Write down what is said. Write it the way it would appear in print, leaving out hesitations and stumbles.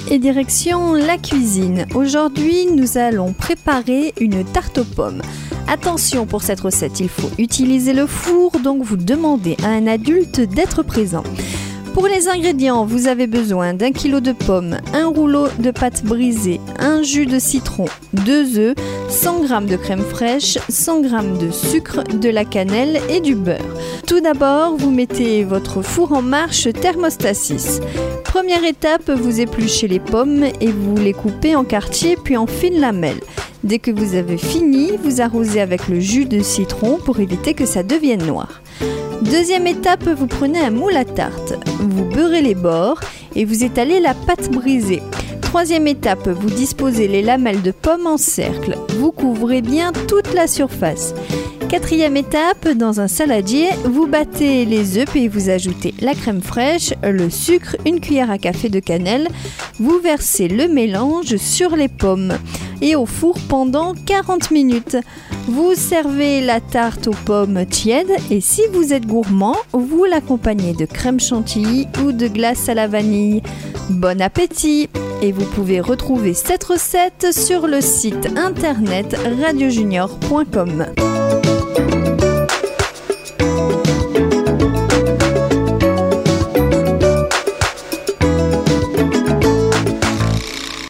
et direction la cuisine. Aujourd'hui, nous allons préparer une tarte aux pommes. Attention, pour cette recette, il faut utiliser le four, donc vous demandez à un adulte d'être présent. Pour les ingrédients, vous avez besoin d'1 kg de pommes, un rouleau de pâte brisée, un jus de citron, 2 œufs, 100 g de crème fraîche, 100 g de sucre, de la cannelle et du beurre. Tout d'abord, vous mettez votre four en marche thermostat 6. Première étape, vous épluchez les pommes et vous les coupez en quartiers puis en fines lamelles. Dès que vous avez fini, vous arrosez avec le jus de citron pour éviter que ça devienne noir. Deuxième étape, vous prenez un moule à tarte, vous beurrez les bords et vous étalez la pâte brisée. Troisième étape, vous disposez les lamelles de pommes en cercle, vous couvrez bien toute la surface. Quatrième étape, dans un saladier, vous battez les œufs et vous ajoutez la crème fraîche, le sucre, une cuillère à café de cannelle. Vous versez le mélange sur les pommes et au four pendant 40 minutes. Vous servez la tarte aux pommes tiède et si vous êtes gourmand, vous l'accompagnez de crème chantilly ou de glace à la vanille. Bon appétit! Et vous pouvez retrouver cette recette sur le site internet radiojunior.com.